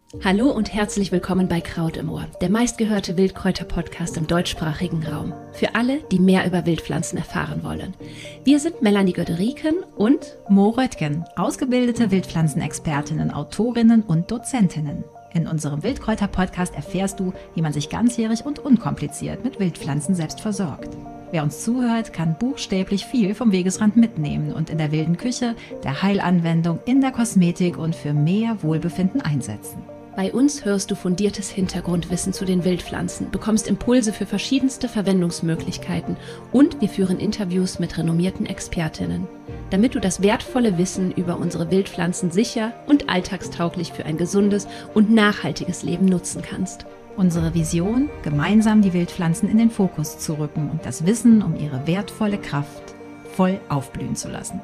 Hallo und herzlich willkommen bei Kraut im Ohr, der meistgehörte Wildkräuter-Podcast im deutschsprachigen Raum. Für alle, die mehr über Wildpflanzen erfahren wollen. Wir sind Melanie Göderiken und Mo Röttgen, ausgebildete Wildpflanzenexpertinnen, Autorinnen und Dozentinnen. In unserem Wildkräuter-Podcast erfährst du, wie man sich ganzjährig und unkompliziert mit Wildpflanzen selbst versorgt. Wer uns zuhört, kann buchstäblich viel vom Wegesrand mitnehmen und in der wilden Küche, der Heilanwendung, in der Kosmetik und für mehr Wohlbefinden einsetzen. Bei uns hörst du fundiertes Hintergrundwissen zu den Wildpflanzen, bekommst Impulse für verschiedenste Verwendungsmöglichkeiten und wir führen Interviews mit renommierten Expertinnen, damit du das wertvolle Wissen über unsere Wildpflanzen sicher und alltagstauglich für ein gesundes und nachhaltiges Leben nutzen kannst. Unsere Vision, gemeinsam die Wildpflanzen in den Fokus zu rücken und das Wissen um ihre wertvolle Kraft voll aufblühen zu lassen.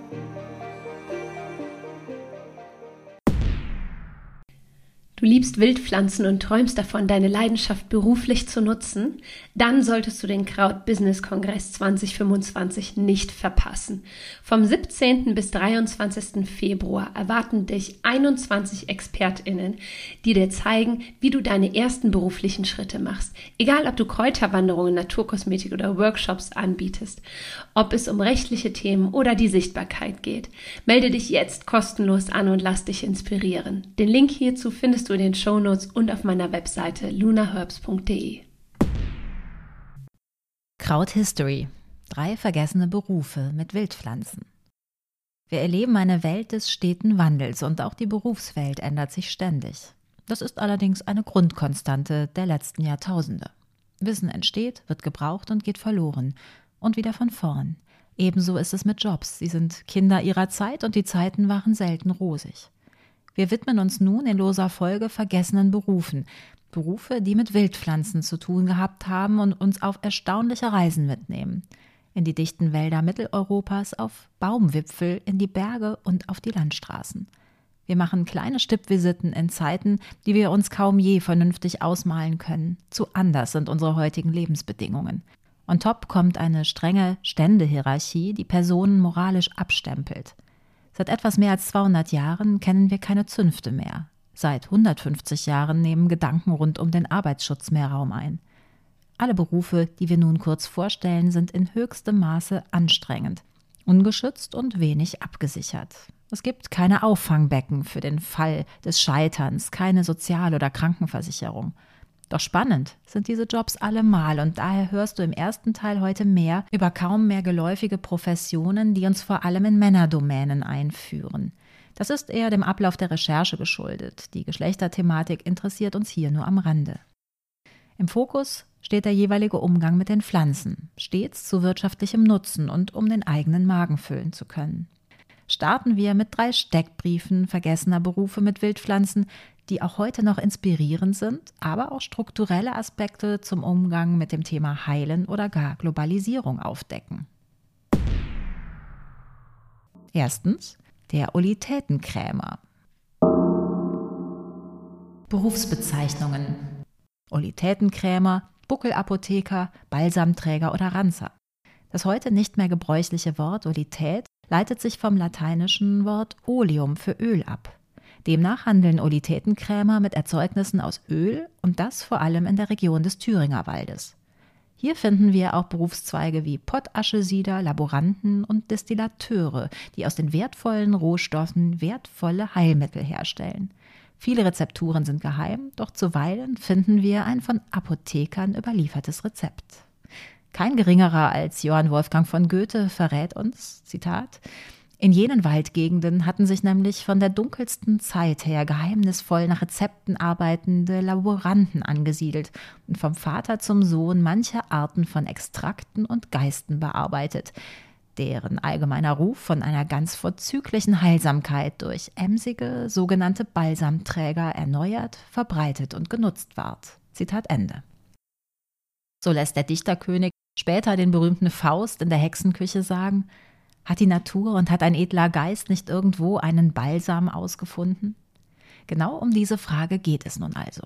Du liebst Wildpflanzen und träumst davon, deine Leidenschaft beruflich zu nutzen? Dann solltest du den Kraut-Business-Kongress 2025 nicht verpassen. Vom 17. bis 23. Februar erwarten dich 21 ExpertInnen, die dir zeigen, wie du deine ersten beruflichen Schritte machst. Egal, ob du Kräuterwanderungen, Naturkosmetik oder Workshops anbietest, ob es um rechtliche Themen oder die Sichtbarkeit geht. Melde dich jetzt kostenlos an und lass dich inspirieren. Den Link hierzu findest du in den Shownotes und auf meiner Webseite lunaherbs.de. Kraut History. 3 vergessene Berufe mit Wildpflanzen. Wir erleben eine Welt des steten Wandels und auch die Berufswelt ändert sich ständig. Das ist allerdings eine Grundkonstante der letzten Jahrtausende. Wissen entsteht, wird gebraucht und geht verloren. Und wieder von vorn. Ebenso ist es mit Jobs. Sie sind Kinder ihrer Zeit und die Zeiten waren selten rosig. Wir widmen uns nun in loser Folge vergessenen Berufen. Berufe, die mit Wildpflanzen zu tun gehabt haben und uns auf erstaunliche Reisen mitnehmen. In die dichten Wälder Mitteleuropas, auf Baumwipfel, in die Berge und auf die Landstraßen. Wir machen kleine Stippvisiten in Zeiten, die wir uns kaum je vernünftig ausmalen können. Zu anders sind unsere heutigen Lebensbedingungen. On top kommt eine strenge Ständehierarchie, die Personen moralisch abstempelt. Seit etwas mehr als 200 Jahren kennen wir keine Zünfte mehr. Seit 150 Jahren nehmen Gedanken rund um den Arbeitsschutz mehr Raum ein. Alle Berufe, die wir nun kurz vorstellen, sind in höchstem Maße anstrengend, ungeschützt und wenig abgesichert. Es gibt keine Auffangbecken für den Fall des Scheiterns, keine Sozial- oder Krankenversicherung. Doch spannend sind diese Jobs allemal und daher hörst du im ersten Teil heute mehr über kaum mehr geläufige Professionen, die uns vor allem in Männerdomänen einführen. Das ist eher dem Ablauf der Recherche geschuldet. Die Geschlechterthematik interessiert uns hier nur am Rande. Im Fokus steht der jeweilige Umgang mit den Pflanzen, stets zu wirtschaftlichem Nutzen und um den eigenen Magen füllen zu können. Starten wir mit 3 Steckbriefen vergessener Berufe mit Wildpflanzen, die auch heute noch inspirierend sind, aber auch strukturelle Aspekte zum Umgang mit dem Thema Heilen oder gar Globalisierung aufdecken. Erstens, der Olitätenkrämer. Berufsbezeichnungen: Olitätenkrämer, Buckelapotheker, Balsamträger oder Ranzer. Das heute nicht mehr gebräuchliche Wort Olität leitet sich vom lateinischen Wort Oleum für Öl ab. Demnach handeln Olitätenkrämer mit Erzeugnissen aus Öl und das vor allem in der Region des Thüringer Waldes. Hier finden wir auch Berufszweige wie Pottaschesieder, Laboranten und Destillateure, die aus den wertvollen Rohstoffen wertvolle Heilmittel herstellen. Viele Rezepturen sind geheim, doch zuweilen finden wir ein von Apothekern überliefertes Rezept. Kein geringerer als Johann Wolfgang von Goethe verrät uns, Zitat: In jenen Waldgegenden hatten sich nämlich von der dunkelsten Zeit her geheimnisvoll nach Rezepten arbeitende Laboranten angesiedelt und vom Vater zum Sohn manche Arten von Extrakten und Geisten bearbeitet, deren allgemeiner Ruf von einer ganz vorzüglichen Heilsamkeit durch emsige, sogenannte Balsamträger erneuert, verbreitet und genutzt ward. Zitat Ende. So lässt der Dichterkönig später den berühmten Faust in der Hexenküche sagen: Hat die Natur und hat ein edler Geist nicht irgendwo einen Balsam ausgefunden? Genau um diese Frage geht es nun also.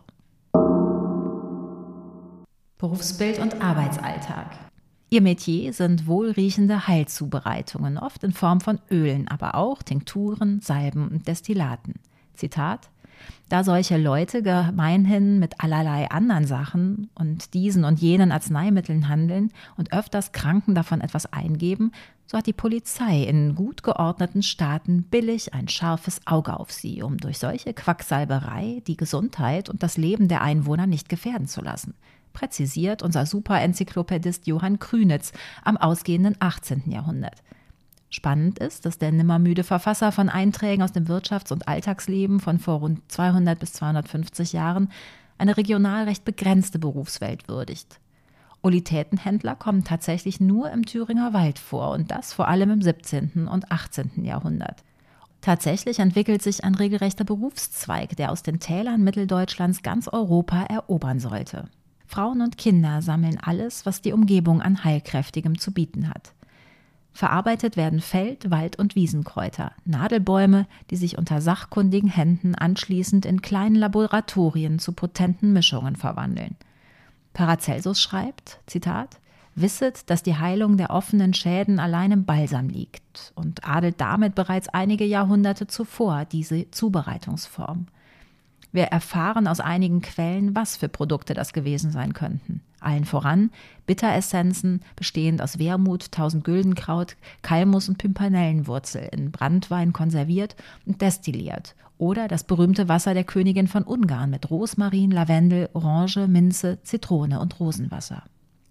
Berufsbild und Arbeitsalltag. Ihr Metier sind wohlriechende Heilzubereitungen, oft in Form von Ölen, aber auch Tinkturen, Salben und Destillaten. Zitat: Da solche Leute gemeinhin mit allerlei anderen Sachen und diesen und jenen Arzneimitteln handeln und öfters Kranken davon etwas eingeben, so hat die Polizei in gut geordneten Staaten billig ein scharfes Auge auf sie, um durch solche Quacksalberei die Gesundheit und das Leben der Einwohner nicht gefährden zu lassen. Präzisiert unser Superenzyklopädist Johann Krünitz am ausgehenden 18. Jahrhundert. Spannend ist, dass der nimmermüde Verfasser von Einträgen aus dem Wirtschafts- und Alltagsleben von vor rund 200 bis 250 Jahren eine regional recht begrenzte Berufswelt würdigt. Olitätenhändler kommen tatsächlich nur im Thüringer Wald vor und das vor allem im 17. und 18. Jahrhundert. Tatsächlich entwickelt sich ein regelrechter Berufszweig, der aus den Tälern Mitteldeutschlands ganz Europa erobern sollte. Frauen und Kinder sammeln alles, was die Umgebung an Heilkräftigem zu bieten hat. Verarbeitet werden Feld-, Wald- und Wiesenkräuter, Nadelbäume, die sich unter sachkundigen Händen anschließend in kleinen Laboratorien zu potenten Mischungen verwandeln. Paracelsus schreibt, Zitat, »Wisset, dass die Heilung der offenen Schäden allein im Balsam liegt« und adelt damit bereits einige Jahrhunderte zuvor diese Zubereitungsform. Wir erfahren aus einigen Quellen, was für Produkte das gewesen sein könnten. Allen voran Bitteressenzen, bestehend aus Wermut, 1000 Güldenkraut, Kalmus und Pimpernellenwurzel, in Branntwein konserviert und destilliert. Oder das berühmte Wasser der Königin von Ungarn mit Rosmarin, Lavendel, Orange, Minze, Zitrone und Rosenwasser.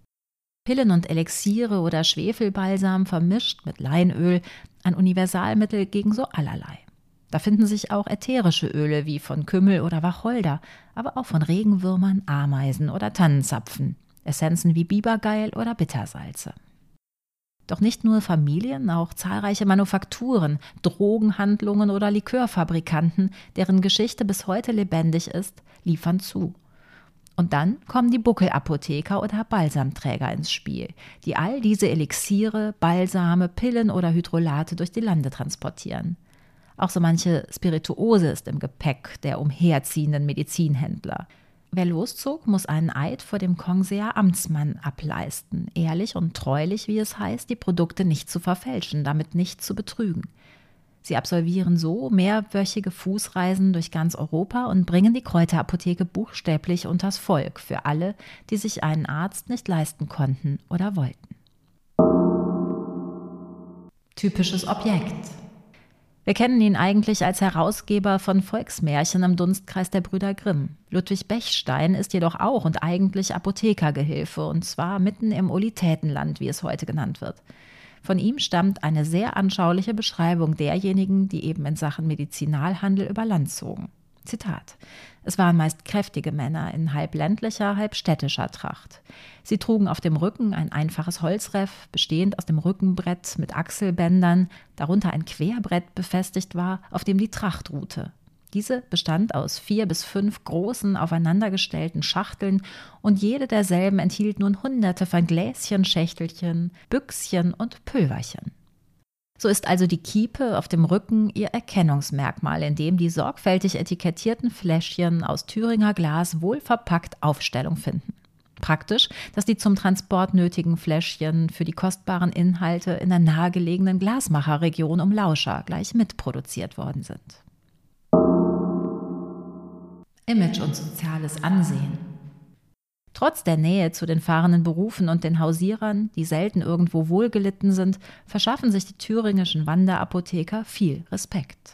Pillen und Elixiere oder Schwefelbalsam vermischt mit Leinöl, ein Universalmittel gegen so allerlei. Da finden sich auch ätherische Öle wie von Kümmel oder Wacholder, aber auch von Regenwürmern, Ameisen oder Tannenzapfen, Essenzen wie Bibergeil oder Bittersalze. Doch nicht nur Familien, auch zahlreiche Manufakturen, Drogenhandlungen oder Likörfabrikanten, deren Geschichte bis heute lebendig ist, liefern zu. Und dann kommen die Buckelapotheker oder Balsamträger ins Spiel, die all diese Elixiere, Balsame, Pillen oder Hydrolate durch die Lande transportieren. Auch so manche Spirituose ist im Gepäck der umherziehenden Medizinhändler. Wer loszog, muss einen Eid vor dem Kongseer Amtsmann ableisten, ehrlich und treulich, wie es heißt, die Produkte nicht zu verfälschen, damit nicht zu betrügen. Sie absolvieren so mehrwöchige Fußreisen durch ganz Europa und bringen die Kräuterapotheke buchstäblich unters Volk für alle, die sich einen Arzt nicht leisten konnten oder wollten. Typisches Objekt. Wir kennen ihn eigentlich als Herausgeber von Volksmärchen im Dunstkreis der Brüder Grimm. Ludwig Bechstein ist jedoch auch und eigentlich Apothekergehilfe, und zwar mitten im Olitätenland, wie es heute genannt wird. Von ihm stammt eine sehr anschauliche Beschreibung derjenigen, die eben in Sachen Medizinalhandel über Land zogen. Zitat: Es waren meist kräftige Männer in halb ländlicher, halb städtischer Tracht. Sie trugen auf dem Rücken ein einfaches Holzreff, bestehend aus dem Rückenbrett mit Achselbändern, darunter ein Querbrett befestigt war, auf dem die Tracht ruhte. Diese bestand aus 4 bis 5 großen, aufeinandergestellten Schachteln und jede derselben enthielt nun Hunderte von Gläschen, Schächtelchen, Büchschen und Pülverchen. So ist also die Kiepe auf dem Rücken ihr Erkennungsmerkmal, in dem die sorgfältig etikettierten Fläschchen aus Thüringer Glas wohlverpackt Aufstellung finden. Praktisch, dass die zum Transport nötigen Fläschchen für die kostbaren Inhalte in der nahegelegenen Glasmacherregion um Lauscha gleich mitproduziert worden sind. Image und soziales Ansehen. Trotz der Nähe zu den fahrenden Berufen und den Hausierern, die selten irgendwo wohlgelitten sind, verschaffen sich die thüringischen Wanderapotheker viel Respekt.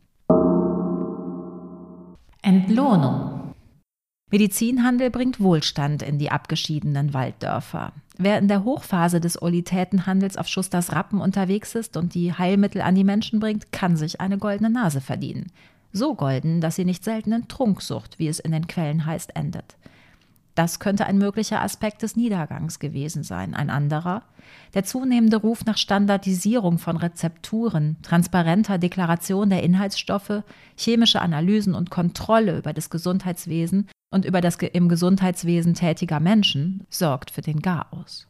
Entlohnung. Medizinhandel bringt Wohlstand in die abgeschiedenen Walddörfer. Wer in der Hochphase des Olitätenhandels auf Schusters Rappen unterwegs ist und die Heilmittel an die Menschen bringt, kann sich eine goldene Nase verdienen. So golden, dass sie nicht selten in Trunksucht, wie es in den Quellen heißt, endet. Das könnte ein möglicher Aspekt des Niedergangs gewesen sein. Ein anderer, der zunehmende Ruf nach Standardisierung von Rezepturen, transparenter Deklaration der Inhaltsstoffe, chemische Analysen und Kontrolle über das Gesundheitswesen und über das im Gesundheitswesen tätiger Menschen sorgt für den Garaus.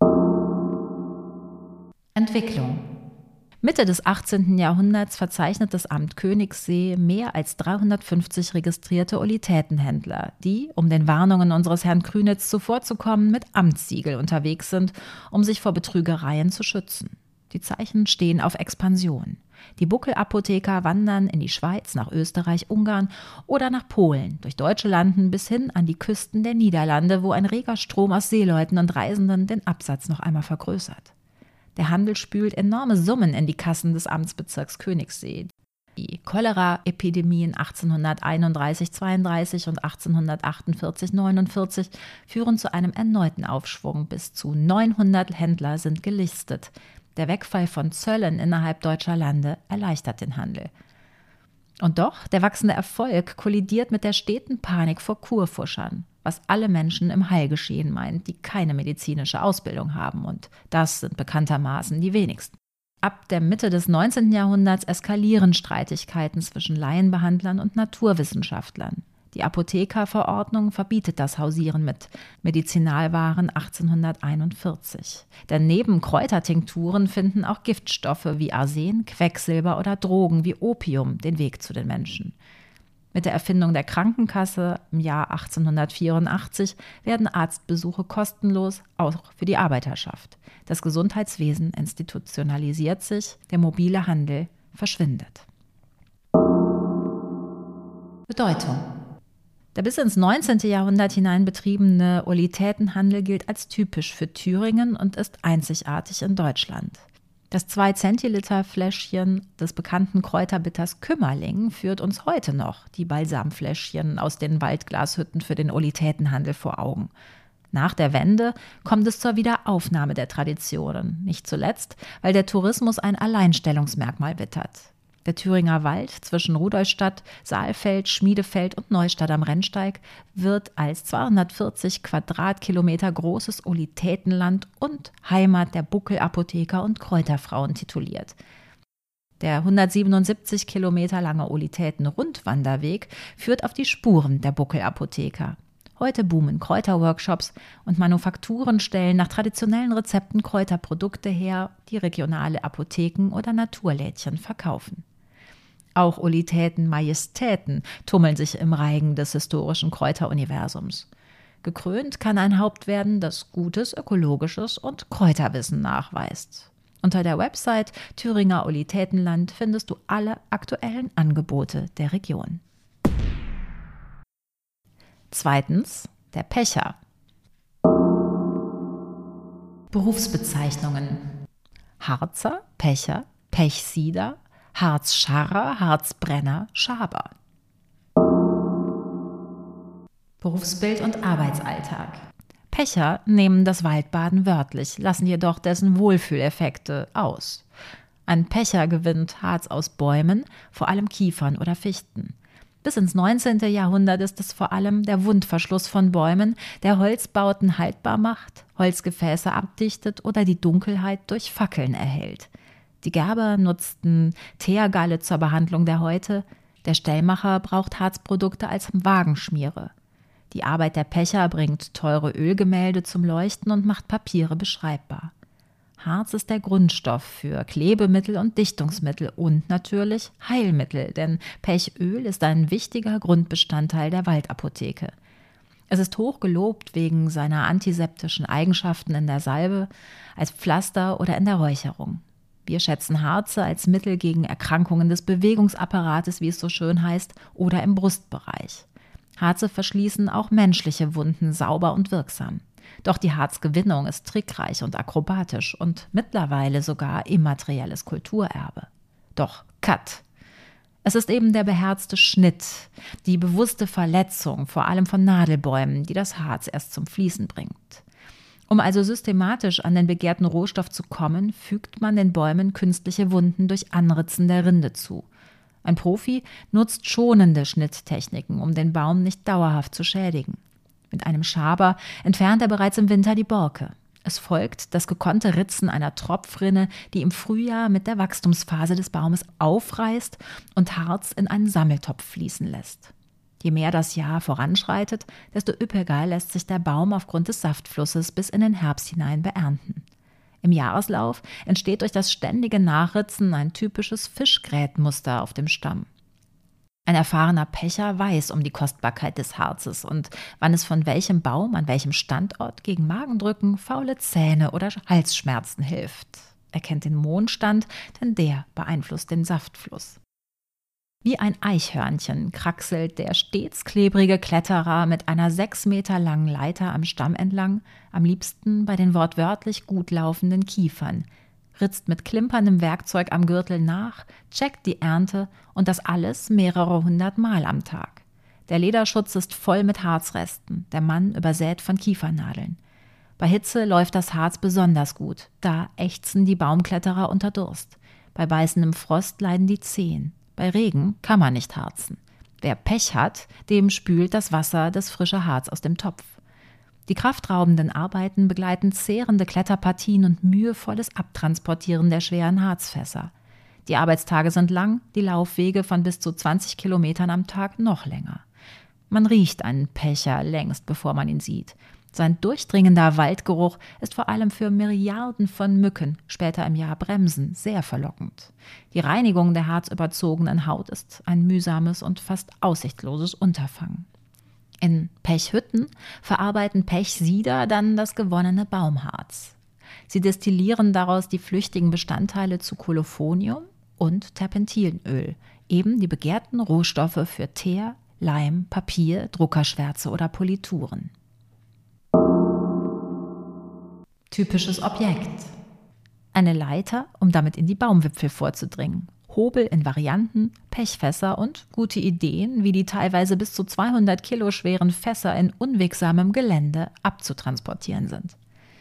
Entwicklung. Mitte des 18. Jahrhunderts verzeichnet das Amt Königssee mehr als 350 registrierte Olitätenhändler, die, um den Warnungen unseres Herrn Krünitz zuvorzukommen, mit Amtssiegel unterwegs sind, um sich vor Betrügereien zu schützen. Die Zeichen stehen auf Expansion. Die Buckelapotheker wandern in die Schweiz, nach Österreich, Ungarn oder nach Polen, durch deutsche Landen bis hin an die Küsten der Niederlande, wo ein reger Strom aus Seeleuten und Reisenden den Absatz noch einmal vergrößert. Der Handel spült enorme Summen in die Kassen des Amtsbezirks Königssee. Die Cholera-Epidemien 1831-32 und 1848-49 führen zu einem erneuten Aufschwung. Bis zu 900 Händler sind gelistet. Der Wegfall von Zöllen innerhalb deutscher Lande erleichtert den Handel. Und doch, der wachsende Erfolg kollidiert mit der steten Panik vor Kurfuschern, was alle Menschen im Heilgeschehen meint, die keine medizinische Ausbildung haben. Und das sind bekanntermaßen die wenigsten. Ab der Mitte des 19. Jahrhunderts eskalieren Streitigkeiten zwischen Laienbehandlern und Naturwissenschaftlern. Die Apothekerverordnung verbietet das Hausieren mit Medizinalwaren 1841. Denn neben Kräutertinkturen finden auch Giftstoffe wie Arsen, Quecksilber oder Drogen wie Opium den Weg zu den Menschen. Mit der Erfindung der Krankenkasse im Jahr 1884 werden Arztbesuche kostenlos, auch für die Arbeiterschaft. Das Gesundheitswesen institutionalisiert sich, der mobile Handel verschwindet. Bedeutung. Der bis ins 19. Jahrhundert hinein betriebene Olitätenhandel gilt als typisch für Thüringen und ist einzigartig in Deutschland. Das 2-Zentiliter-Fläschchen des bekannten Kräuterbitters Kümmerling führt uns heute noch die Balsamfläschchen aus den Waldglashütten für den Olitätenhandel vor Augen. Nach der Wende kommt es zur Wiederaufnahme der Traditionen, nicht zuletzt, weil der Tourismus ein Alleinstellungsmerkmal wittert. Der Thüringer Wald zwischen Rudolstadt, Saalfeld, Schmiedefeld und Neustadt am Rennsteig wird als 240 Quadratkilometer großes Olitätenland und Heimat der Buckelapotheker und Kräuterfrauen tituliert. Der 177 Kilometer lange Olitäten-Rundwanderweg führt auf die Spuren der Buckelapotheker. Heute boomen Kräuterworkshops und Manufakturen stellen nach traditionellen Rezepten Kräuterprodukte her, die regionale Apotheken oder Naturlädchen verkaufen. Auch Olitäten-Majestäten tummeln sich im Reigen des historischen Kräuteruniversums. Gekrönt kann ein Haupt werden, das gutes, ökologisches und Kräuterwissen nachweist. Unter der Website Thüringer Olitätenland findest du alle aktuellen Angebote der Region. Zweitens, der Pecher. Berufsbezeichnungen: Harzer, Pecher, Pechsieder, Harzscharrer, Harzbrenner, Schaber. Berufsbild und Arbeitsalltag. Pecher nehmen das Waldbaden wörtlich, lassen jedoch dessen Wohlfühleffekte aus. Ein Pecher gewinnt Harz aus Bäumen, vor allem Kiefern oder Fichten. Bis ins 19. Jahrhundert ist es vor allem der Wundverschluss von Bäumen, der Holzbauten haltbar macht, Holzgefäße abdichtet oder die Dunkelheit durch Fackeln erhält. Die Gerber nutzten Teergalle zur Behandlung der Häute, der Stellmacher braucht Harzprodukte als Wagenschmiere. Die Arbeit der Pecher bringt teure Ölgemälde zum Leuchten und macht Papiere beschreibbar. Harz ist der Grundstoff für Klebemittel und Dichtungsmittel und natürlich Heilmittel, denn Pechöl ist ein wichtiger Grundbestandteil der Waldapotheke. Es ist hoch gelobt wegen seiner antiseptischen Eigenschaften in der Salbe, als Pflaster oder in der Räucherung. Wir schätzen Harze als Mittel gegen Erkrankungen des Bewegungsapparates, wie es so schön heißt, oder im Brustbereich. Harze verschließen auch menschliche Wunden sauber und wirksam. Doch die Harzgewinnung ist trickreich und akrobatisch und mittlerweile sogar immaterielles Kulturerbe. Doch Cut. Es ist eben der beherzte Schnitt, die bewusste Verletzung, vor allem von Nadelbäumen, die das Harz erst zum Fließen bringt. Um also systematisch an den begehrten Rohstoff zu kommen, fügt man den Bäumen künstliche Wunden durch Anritzen der Rinde zu. Ein Profi nutzt schonende Schnitttechniken, um den Baum nicht dauerhaft zu schädigen. Mit einem Schaber entfernt er bereits im Winter die Borke. Es folgt das gekonnte Ritzen einer Tropfrinne, die im Frühjahr mit der Wachstumsphase des Baumes aufreißt und Harz in einen Sammeltopf fließen lässt. Je mehr das Jahr voranschreitet, desto üppiger lässt sich der Baum aufgrund des Saftflusses bis in den Herbst hinein beernten. Im Jahreslauf entsteht durch das ständige Nachritzen ein typisches Fischgrätmuster auf dem Stamm. Ein erfahrener Pecher weiß um die Kostbarkeit des Harzes und wann es von welchem Baum an welchem Standort gegen Magendrücken, faule Zähne oder Halsschmerzen hilft. Er kennt den Mondstand, denn der beeinflusst den Saftfluss. Wie ein Eichhörnchen kraxelt der stets klebrige Kletterer mit einer 6 Meter langen Leiter am Stamm entlang, am liebsten bei den wortwörtlich gut laufenden Kiefern, ritzt mit klimperndem Werkzeug am Gürtel nach, checkt die Ernte und das alles mehrere 100 Mal am Tag. Der Lederschutz ist voll mit Harzresten, der Mann übersät von Kiefernadeln. Bei Hitze läuft das Harz besonders gut, da ächzen die Baumkletterer unter Durst. Bei beißendem Frost leiden die Zehen. Bei Regen kann man nicht harzen. Wer Pech hat, dem spült das Wasser das frische Harz aus dem Topf. Die kraftraubenden Arbeiten begleiten zehrende Kletterpartien und mühevolles Abtransportieren der schweren Harzfässer. Die Arbeitstage sind lang, die Laufwege von bis zu 20 Kilometern am Tag noch länger. Man riecht einen Pecher längst, bevor man ihn sieht. Sein durchdringender Waldgeruch ist vor allem für Milliarden von Mücken, später im Jahr Bremsen, sehr verlockend. Die Reinigung der harzüberzogenen Haut ist ein mühsames und fast aussichtsloses Unterfangen. In Pechhütten verarbeiten Pechsieder dann das gewonnene Baumharz. Sie destillieren daraus die flüchtigen Bestandteile zu Kolophonium und Terpentinöl, eben die begehrten Rohstoffe für Teer, Leim, Papier, Druckerschwärze oder Polituren. Typisches Objekt: eine Leiter, um damit in die Baumwipfel vorzudringen, Hobel in Varianten, Pechfässer und gute Ideen, wie die teilweise bis zu 200 Kilo schweren Fässer in unwegsamem Gelände abzutransportieren sind.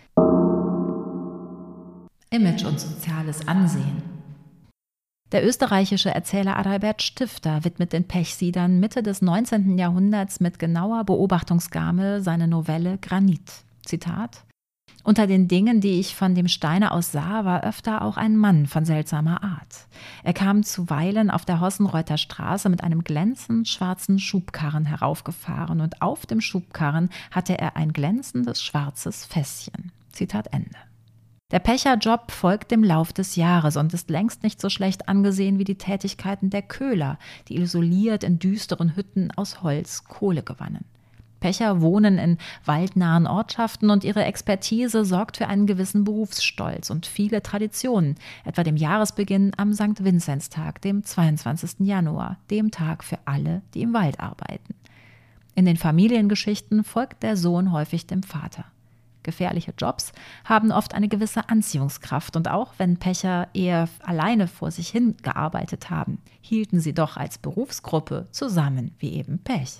Image und soziales Ansehen. Der österreichische Erzähler Adalbert Stifter widmet den Pechsiedern Mitte des 19. Jahrhunderts mit genauer Beobachtungsgabe seine Novelle Granit. Zitat: Unter den Dingen, die ich von dem Steine aus sah, war öfter auch ein Mann von seltsamer Art. Er kam zuweilen auf der Hossenreuther Straße mit einem glänzend schwarzen Schubkarren heraufgefahren und auf dem Schubkarren hatte er ein glänzendes schwarzes Fässchen. Zitat Ende. Der Pecherjob folgt dem Lauf des Jahres und ist längst nicht so schlecht angesehen wie die Tätigkeiten der Köhler, die isoliert in düsteren Hütten aus Holz Kohle gewannen. Pecher wohnen in waldnahen Ortschaften und ihre Expertise sorgt für einen gewissen Berufsstolz und viele Traditionen, etwa dem Jahresbeginn am St. Vinzenztag, dem 22. Januar, dem Tag für alle, die im Wald arbeiten. In den Familiengeschichten folgt der Sohn häufig dem Vater. Gefährliche Jobs haben oft eine gewisse Anziehungskraft und auch wenn Pecher eher alleine vor sich hin gearbeitet haben, hielten sie doch als Berufsgruppe zusammen wie eben Pech.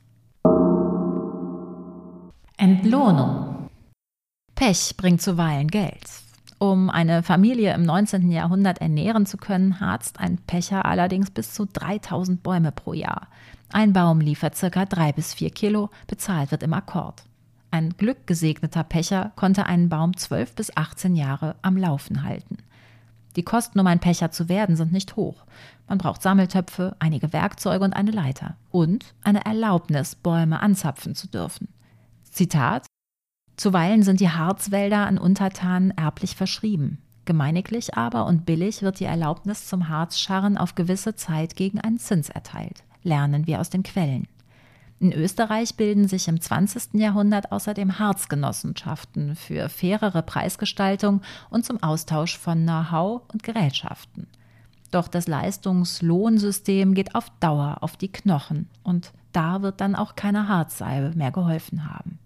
Entlohnung. Pech bringt zuweilen Geld. Um eine Familie im 19. Jahrhundert ernähren zu können, harzt ein Pecher allerdings bis zu 3000 Bäume pro Jahr. Ein Baum liefert ca. 3 bis 4 Kilo, bezahlt wird im Akkord. Ein glückgesegneter Pecher konnte einen Baum 12 bis 18 Jahre am Laufen halten. Die Kosten, um ein Pecher zu werden, sind nicht hoch. Man braucht Sammeltöpfe, einige Werkzeuge und eine Leiter. Und eine Erlaubnis, Bäume anzapfen zu dürfen. Zitat: Zuweilen sind die Harzwälder an Untertanen erblich verschrieben. Gemeiniglich aber und billig wird die Erlaubnis zum Harzscharren auf gewisse Zeit gegen einen Zins erteilt. Lernen wir aus den Quellen. In Österreich bilden sich im 20. Jahrhundert außerdem Harzgenossenschaften für fairere Preisgestaltung und zum Austausch von Know-how und Gerätschaften. Doch das Leistungslohnsystem geht auf Dauer auf die Knochen und da wird dann auch keine Harzsalbe mehr geholfen haben.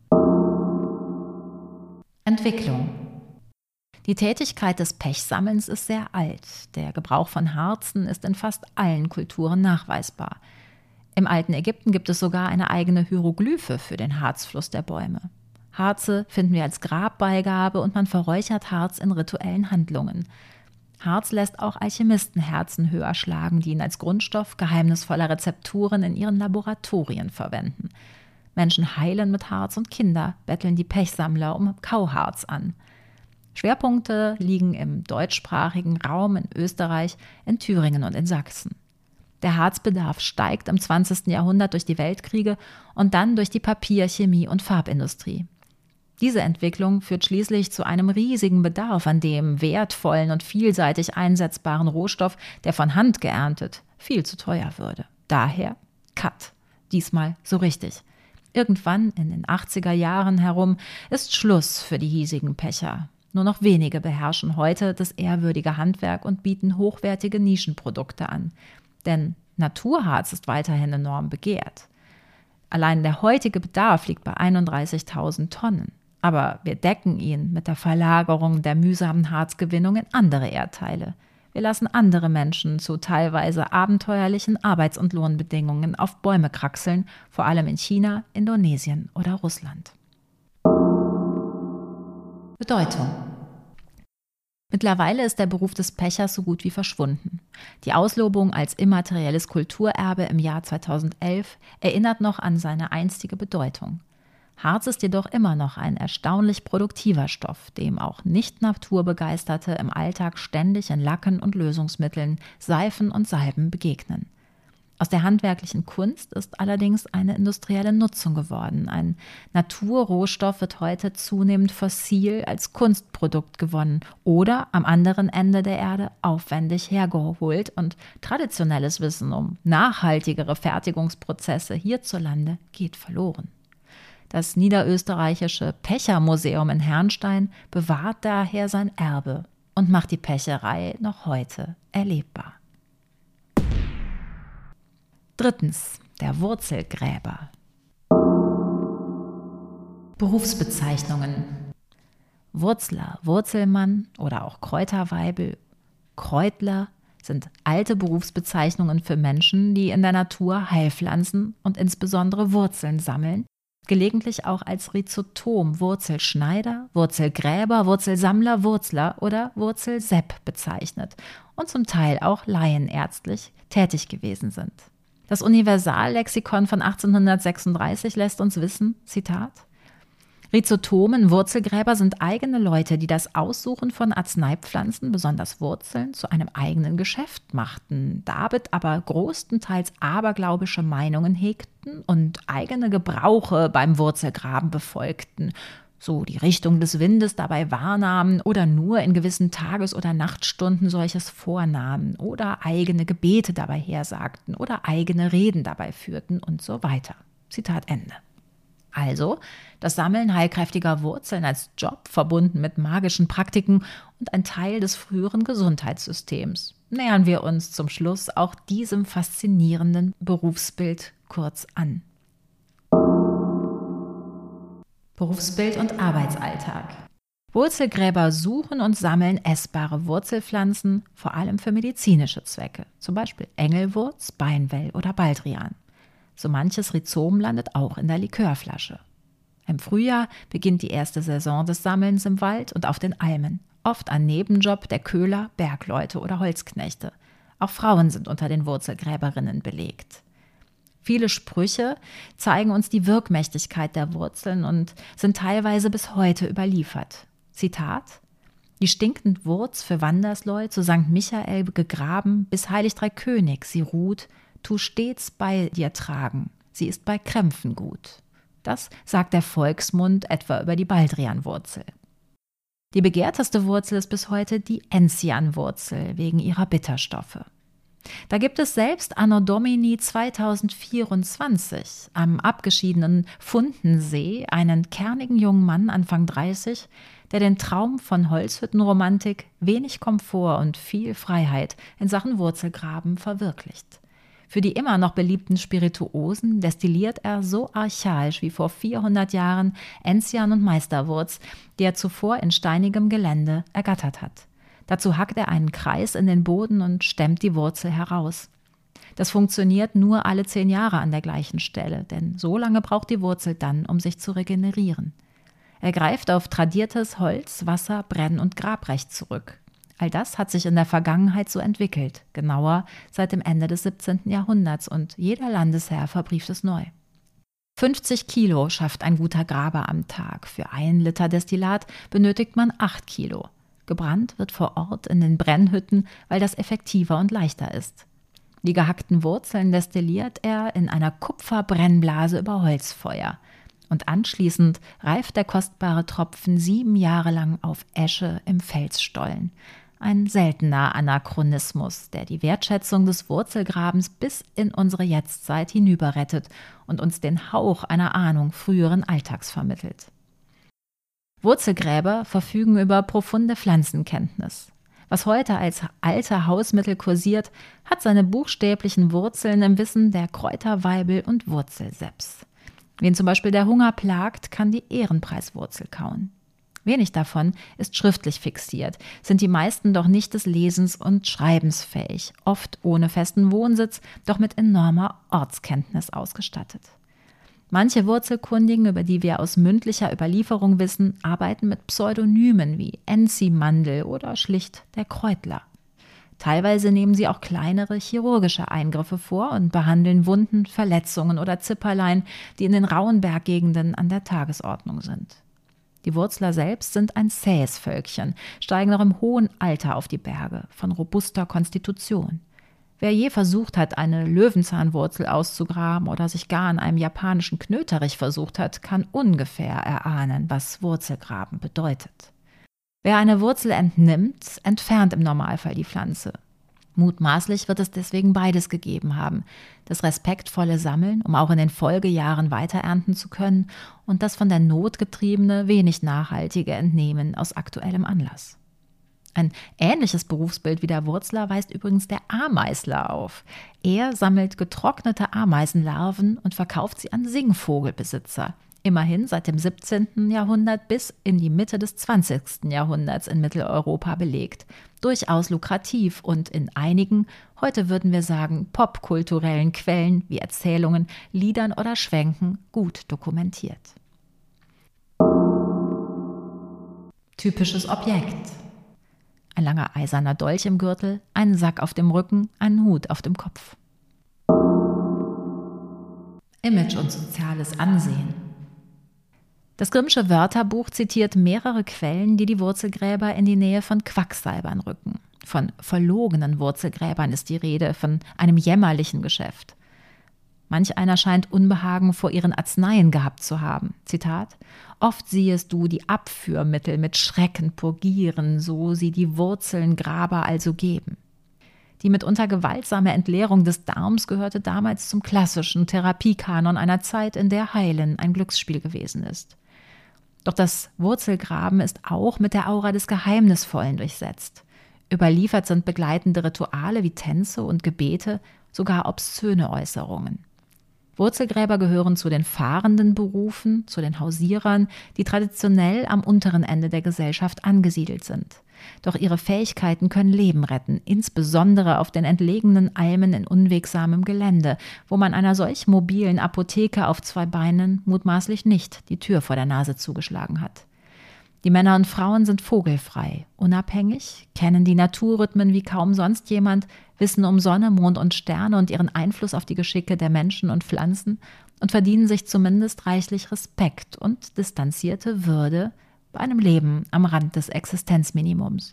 Entwicklung. Die Tätigkeit des Pechsammelns ist sehr alt. Der Gebrauch von Harzen ist in fast allen Kulturen nachweisbar. Im alten Ägypten gibt es sogar eine eigene Hieroglyphe für den Harzfluss der Bäume. Harze finden wir als Grabbeigabe und man verräuchert Harz in rituellen Handlungen. Harz lässt auch Alchemisten Herzen höher schlagen, die ihn als Grundstoff geheimnisvoller Rezepturen in ihren Laboratorien verwenden. Menschen heilen mit Harz und Kinder betteln die Pechsammler um Kauharz an. Schwerpunkte liegen im deutschsprachigen Raum in Österreich, in Thüringen und in Sachsen. Der Harzbedarf steigt im 20. Jahrhundert durch die Weltkriege und dann durch die Papier-, Chemie- und Farbindustrie. Diese Entwicklung führt schließlich zu einem riesigen Bedarf an dem wertvollen und vielseitig einsetzbaren Rohstoff, der von Hand geerntet viel zu teuer würde. Daher Cut. Diesmal so richtig. Irgendwann in den 80er Jahren herum ist Schluss für die hiesigen Pecher. Nur noch wenige beherrschen heute das ehrwürdige Handwerk und bieten hochwertige Nischenprodukte an. Denn Naturharz ist weiterhin enorm begehrt. Allein der heutige Bedarf liegt bei 31.000 Tonnen. Aber wir decken ihn mit der Verlagerung der mühsamen Harzgewinnung in andere Erdteile. Wir lassen andere Menschen zu teilweise abenteuerlichen Arbeits- und Lohnbedingungen auf Bäume kraxeln, vor allem in China, Indonesien oder Russland. Bedeutung. Mittlerweile ist der Beruf des Pächers so gut wie verschwunden. Die Auslobung als immaterielles Kulturerbe im Jahr 2011 erinnert noch an seine einstige Bedeutung. Harz ist jedoch immer noch ein erstaunlich produktiver Stoff, dem auch Nicht-Naturbegeisterte im Alltag ständig in Lacken und Lösungsmitteln, Seifen und Salben begegnen. Aus der handwerklichen Kunst ist allerdings eine industrielle Nutzung geworden. Ein Naturrohstoff wird heute zunehmend fossil als Kunstprodukt gewonnen oder am anderen Ende der Erde aufwendig hergeholt und traditionelles Wissen um nachhaltigere Fertigungsprozesse hierzulande geht verloren. Das niederösterreichische Pächermuseum in Herrnstein bewahrt daher sein Erbe und macht die Pächerei noch heute erlebbar. 3. Der Wurzelgräber. Berufsbezeichnungen. Wurzler, Wurzelmann oder auch Kräuterweibel, Kräutler sind alte Berufsbezeichnungen für Menschen, die in der Natur Heilpflanzen und insbesondere Wurzeln sammeln, gelegentlich auch als Rhizotom, Wurzelschneider, Wurzelgräber, Wurzelsammler, Wurzler oder Wurzelsepp bezeichnet und zum Teil auch laienärztlich tätig gewesen sind. Das Universallexikon von 1836 lässt uns wissen, Zitat: Rhizotomen, Wurzelgräber sind eigene Leute, die das Aussuchen von Arzneipflanzen, besonders Wurzeln, zu einem eigenen Geschäft machten, damit aber großenteils aberglaubische Meinungen hegten und eigene Gebrauche beim Wurzelgraben befolgten, so die Richtung des Windes dabei wahrnahmen oder nur in gewissen Tages- oder Nachtstunden solches vornahmen oder eigene Gebete dabei hersagten oder eigene Reden dabei führten und so weiter. Zitat Ende. Also das Sammeln heilkräftiger Wurzeln als Job, verbunden mit magischen Praktiken und ein Teil des früheren Gesundheitssystems. Nähern wir uns zum Schluss auch diesem faszinierenden Berufsbild kurz an. Berufsbild und Arbeitsalltag. Wurzelgräber suchen und sammeln essbare Wurzelpflanzen, vor allem für medizinische Zwecke, zum Beispiel Engelwurz, Beinwell oder Baldrian. So manches Rhizom landet auch in der Likörflasche. Im Frühjahr beginnt die erste Saison des Sammelns im Wald und auf den Almen, oft ein Nebenjob der Köhler, Bergleute oder Holzknechte. Auch Frauen sind unter den Wurzelgräberinnen belegt. Viele Sprüche zeigen uns die Wirkmächtigkeit der Wurzeln und sind teilweise bis heute überliefert. Zitat: Die stinkend Wurz für Wandersleu zu St. Michael gegraben, bis Heilig Drei König sie ruht, tu stets bei dir tragen, sie ist bei Krämpfen gut. Das sagt der Volksmund etwa über die Baldrianwurzel. Die begehrteste Wurzel ist bis heute die Enzianwurzel wegen ihrer Bitterstoffe. Da gibt es selbst Anno Domini 2024 am abgeschiedenen Fundensee einen kernigen jungen Mann Anfang 30, der den Traum von Holzhüttenromantik, wenig Komfort und viel Freiheit in Sachen Wurzelgraben verwirklicht. Für die immer noch beliebten Spirituosen destilliert er so archaisch wie vor 400 Jahren Enzian und Meisterwurz, die er zuvor in steinigem Gelände ergattert hat. Dazu hackt er einen Kreis in den Boden und stemmt die Wurzel heraus. Das funktioniert nur alle 10 Jahre an der gleichen Stelle, denn so lange braucht die Wurzel dann, um sich zu regenerieren. Er greift auf tradiertes Holz-, Wasser-, Brenn- und Grabrecht zurück. All das hat sich in der Vergangenheit so entwickelt, genauer seit dem Ende des 17. Jahrhunderts, und jeder Landesherr verbrieft es neu. 50 Kilo schafft ein guter Graber am Tag. Für 1 Liter Destillat benötigt man 8 Kilo. Gebrannt wird vor Ort in den Brennhütten, weil das effektiver und leichter ist. Die gehackten Wurzeln destilliert er in einer Kupferbrennblase über Holzfeuer. Und anschließend reift der kostbare Tropfen 7 Jahre lang auf Esche im Felsstollen. Ein seltener Anachronismus, der die Wertschätzung des Wurzelgrabens bis in unsere Jetztzeit hinüberrettet und uns den Hauch einer Ahnung früheren Alltags vermittelt. Wurzelgräber verfügen über profunde Pflanzenkenntnis. Was heute als alte Hausmittel kursiert, hat seine buchstäblichen Wurzeln im Wissen der Kräuter, Weibel und Wurzelseps. Wen zum Beispiel der Hunger plagt, kann die Ehrenpreiswurzel kauen. Wenig davon ist schriftlich fixiert, sind die meisten doch nicht des Lesens und Schreibens fähig, oft ohne festen Wohnsitz, doch mit enormer Ortskenntnis ausgestattet. Manche Wurzelkundigen, über die wir aus mündlicher Überlieferung wissen, arbeiten mit Pseudonymen wie Enzimandel oder schlicht der Kräutler. Teilweise nehmen sie auch kleinere chirurgische Eingriffe vor und behandeln Wunden, Verletzungen oder Zipperlein, die in den rauen Berggegenden an der Tagesordnung sind. Die Wurzler selbst sind ein zähes Völkchen, steigen noch im hohen Alter auf die Berge, von robuster Konstitution. Wer je versucht hat, eine Löwenzahnwurzel auszugraben oder sich gar an einem japanischen Knöterich versucht hat, kann ungefähr erahnen, was Wurzelgraben bedeutet. Wer eine Wurzel entnimmt, entfernt im Normalfall die Pflanze. Mutmaßlich wird es deswegen beides gegeben haben: das respektvolle Sammeln, um auch in den Folgejahren weiter ernten zu können, und das von der Not getriebene, wenig nachhaltige Entnehmen aus aktuellem Anlass. Ein ähnliches Berufsbild wie der Wurzler weist übrigens der Ameisler auf. Er sammelt getrocknete Ameisenlarven und verkauft sie an Singvogelbesitzer. Immerhin seit dem 17. Jahrhundert bis in die Mitte des 20. Jahrhunderts in Mitteleuropa belegt. Durchaus lukrativ und in einigen, heute würden wir sagen, popkulturellen Quellen wie Erzählungen, Liedern oder Schwänken gut dokumentiert. Typisches Objekt: ein langer eiserner Dolch im Gürtel, ein Sack auf dem Rücken, ein Hut auf dem Kopf. Image und soziales Ansehen. Das Grimmsche Wörterbuch zitiert mehrere Quellen, die die Wurzelgräber in die Nähe von Quacksalbern rücken. Von verlogenen Wurzelgräbern ist die Rede, von einem jämmerlichen Geschäft. Manch einer scheint Unbehagen vor ihren Arzneien gehabt zu haben. Zitat: Oft siehest du die Abführmittel mit Schrecken purgieren, so sie die Wurzelngraber also geben. Die mitunter gewaltsame Entleerung des Darms gehörte damals zum klassischen Therapiekanon einer Zeit, in der Heilen ein Glücksspiel gewesen ist. Doch das Wurzelgraben ist auch mit der Aura des Geheimnisvollen durchsetzt. Überliefert sind begleitende Rituale wie Tänze und Gebete, sogar obszöne Äußerungen. Wurzelgräber gehören zu den fahrenden Berufen, zu den Hausierern, die traditionell am unteren Ende der Gesellschaft angesiedelt sind. Doch ihre Fähigkeiten können Leben retten, insbesondere auf den entlegenen Almen in unwegsamem Gelände, wo man einer solch mobilen Apotheke auf 2 Beinen mutmaßlich nicht die Tür vor der Nase zugeschlagen hat. Die Männer und Frauen sind vogelfrei, unabhängig, kennen die Naturrhythmen wie kaum sonst jemand, wissen um Sonne, Mond und Sterne und ihren Einfluss auf die Geschicke der Menschen und Pflanzen und verdienen sich zumindest reichlich Respekt und distanzierte Würde bei einem Leben am Rand des Existenzminimums.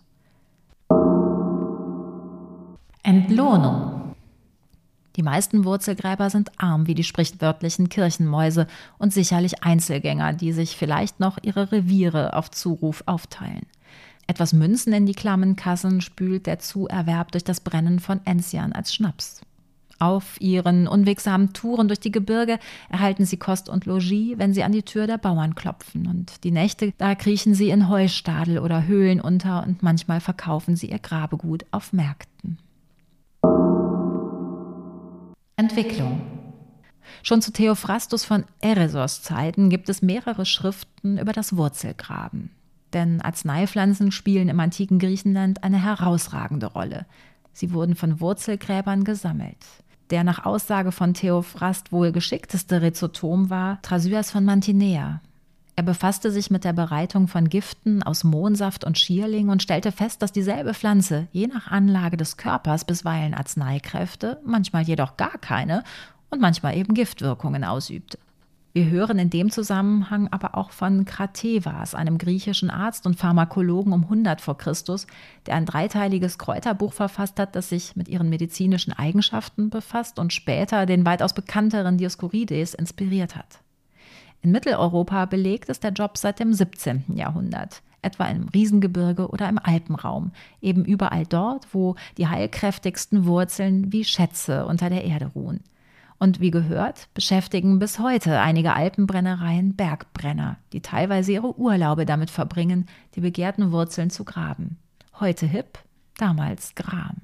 Entlohnung. Die meisten Wurzelgräber sind arm wie die sprichwörtlichen Kirchenmäuse und sicherlich Einzelgänger, die sich vielleicht noch ihre Reviere auf Zuruf aufteilen. Etwas Münzen in die klammen Kassen spült der Zuerwerb durch das Brennen von Enzian als Schnaps. Auf ihren unwegsamen Touren durch die Gebirge erhalten sie Kost und Logis, wenn sie an die Tür der Bauern klopfen. Und die Nächte, da kriechen sie in Heustadel oder Höhlen unter und manchmal verkaufen sie ihr Grabegut auf Märkten. Entwicklung. Schon zu Theophrastus von Eresos Zeiten gibt es mehrere Schriften über das Wurzelgraben. Denn Arzneipflanzen spielen im antiken Griechenland eine herausragende Rolle. Sie wurden von Wurzelgräbern gesammelt. Der nach Aussage von Theophrast wohl geschickteste Rhizotom war Thrasyas von Mantinea. Er befasste sich mit der Bereitung von Giften aus Mohnsaft und Schierling und stellte fest, dass dieselbe Pflanze je nach Anlage des Körpers bisweilen Arzneikräfte, manchmal jedoch gar keine und manchmal eben Giftwirkungen ausübte. Wir hören in dem Zusammenhang aber auch von Kratevas, einem griechischen Arzt und Pharmakologen um 100 vor Christus, der ein 3-teiliges Kräuterbuch verfasst hat, das sich mit ihren medizinischen Eigenschaften befasst und später den weitaus bekannteren Dioskurides inspiriert hat. In Mitteleuropa belegt ist der Job seit dem 17. Jahrhundert, etwa im Riesengebirge oder im Alpenraum, eben überall dort, wo die heilkräftigsten Wurzeln wie Schätze unter der Erde ruhen. Und wie gehört, beschäftigen bis heute einige Alpenbrennereien Bergbrenner, die teilweise ihre Urlaube damit verbringen, die begehrten Wurzeln zu graben. Heute hip, damals Gram.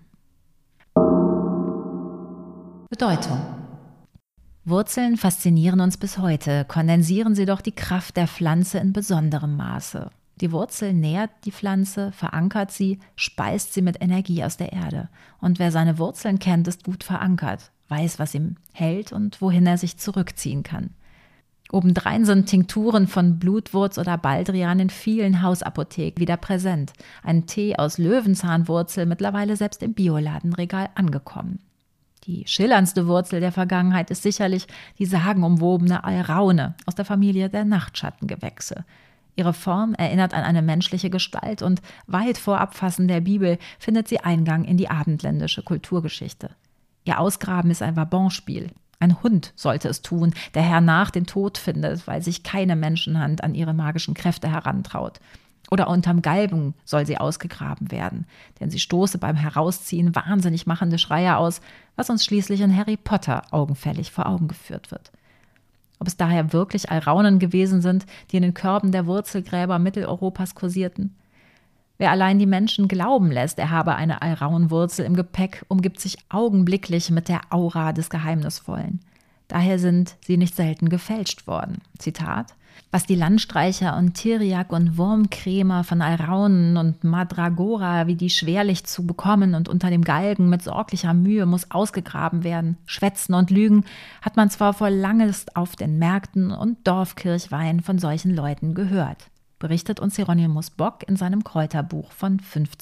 Bedeutung. Wurzeln faszinieren uns bis heute, kondensieren sie doch die Kraft der Pflanze in besonderem Maße. Die Wurzel nährt die Pflanze, verankert sie, speist sie mit Energie aus der Erde. Und wer seine Wurzeln kennt, ist gut verankert, weiß, was ihm hält und wohin er sich zurückziehen kann. Obendrein sind Tinkturen von Blutwurz oder Baldrian in vielen Hausapotheken wieder präsent. Ein Tee aus Löwenzahnwurzel mittlerweile selbst im Bioladenregal angekommen. Die schillerndste Wurzel der Vergangenheit ist sicherlich die sagenumwobene Alraune aus der Familie der Nachtschattengewächse. Ihre Form erinnert an eine menschliche Gestalt und weit vor Abfassen der Bibel findet sie Eingang in die abendländische Kulturgeschichte. Ihr Ausgraben ist ein Vabonspiel. Ein Hund sollte es tun, der hernach den Tod findet, weil sich keine Menschenhand an ihre magischen Kräfte herantraut. Oder unterm Galgen soll sie ausgegraben werden, denn sie stoße beim Herausziehen wahnsinnig machende Schreie aus, was uns schließlich in Harry Potter augenfällig vor Augen geführt wird. Ob es daher wirklich Alraunen gewesen sind, die in den Körben der Wurzelgräber Mitteleuropas kursierten? Wer allein die Menschen glauben lässt, er habe eine Alraunwurzel im Gepäck, umgibt sich augenblicklich mit der Aura des Geheimnisvollen. Daher sind sie nicht selten gefälscht worden. Zitat: Was die Landstreicher und Tiriak und Wurmkrämer von Alraunen und Madragora wie die schwerlich zu bekommen und unter dem Galgen mit sorglicher Mühe muss ausgegraben werden, schwätzen und lügen, hat man zwar vor langest auf den Märkten und Dorfkirchweih von solchen Leuten gehört, berichtet uns Hieronymus Bock in seinem Kräuterbuch von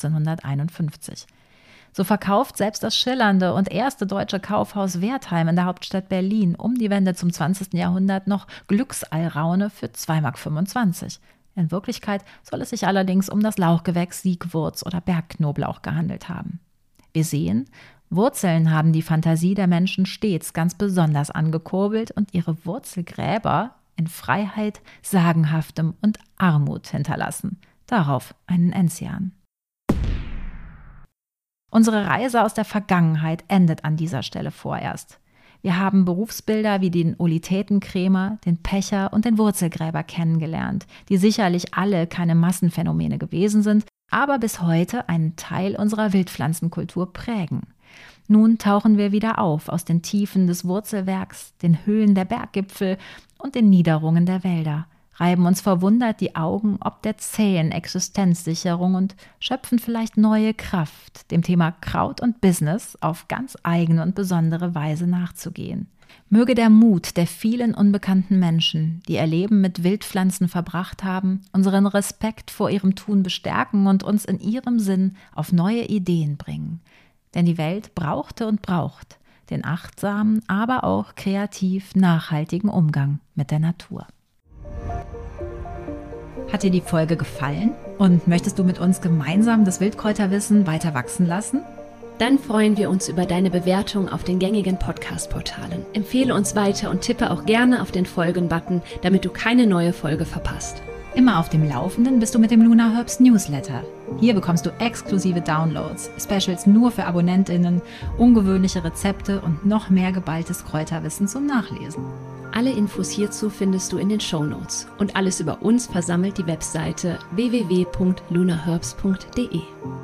1551. So verkauft selbst das schillernde und erste deutsche Kaufhaus Wertheim in der Hauptstadt Berlin um die Wende zum 20. Jahrhundert noch Glücksalraune für 2,25 Mark. In Wirklichkeit soll es sich allerdings um das Lauchgewächs Siegwurz oder Bergknoblauch gehandelt haben. Wir sehen, Wurzeln haben die Fantasie der Menschen stets ganz besonders angekurbelt und ihre Wurzelgräber in Freiheit, Sagenhaftem und Armut hinterlassen. Darauf einen Enzian. Unsere Reise aus der Vergangenheit endet an dieser Stelle vorerst. Wir haben Berufsbilder wie den Olitätenkrämer, den Pecher und den Wurzelgräber kennengelernt, die sicherlich alle keine Massenphänomene gewesen sind, aber bis heute einen Teil unserer Wildpflanzenkultur prägen. Nun tauchen wir wieder auf aus den Tiefen des Wurzelwerks, den Höhen der Berggipfel und den Niederungen der Wälder, reiben uns verwundert die Augen ob der zähen Existenzsicherung und schöpfen vielleicht neue Kraft, dem Thema Kraut und Business auf ganz eigene und besondere Weise nachzugehen. Möge der Mut der vielen unbekannten Menschen, die ihr Leben mit Wildpflanzen verbracht haben, unseren Respekt vor ihrem Tun bestärken und uns in ihrem Sinn auf neue Ideen bringen. Denn die Welt brauchte und braucht den achtsamen, aber auch kreativ nachhaltigen Umgang mit der Natur. Hat dir die Folge gefallen und möchtest du mit uns gemeinsam das Wildkräuterwissen weiter wachsen lassen? Dann freuen wir uns über deine Bewertung auf den gängigen Podcast-Portalen. Empfehle uns weiter und tippe auch gerne auf den Folgen-Button, damit du keine neue Folge verpasst. Immer auf dem Laufenden bist du mit dem Lunar Herbs Newsletter. Hier bekommst du exklusive Downloads, Specials nur für AbonnentInnen, ungewöhnliche Rezepte und noch mehr geballtes Kräuterwissen zum Nachlesen. Alle Infos hierzu findest du in den Shownotes und alles über uns versammelt die Webseite www.lunarherbs.de.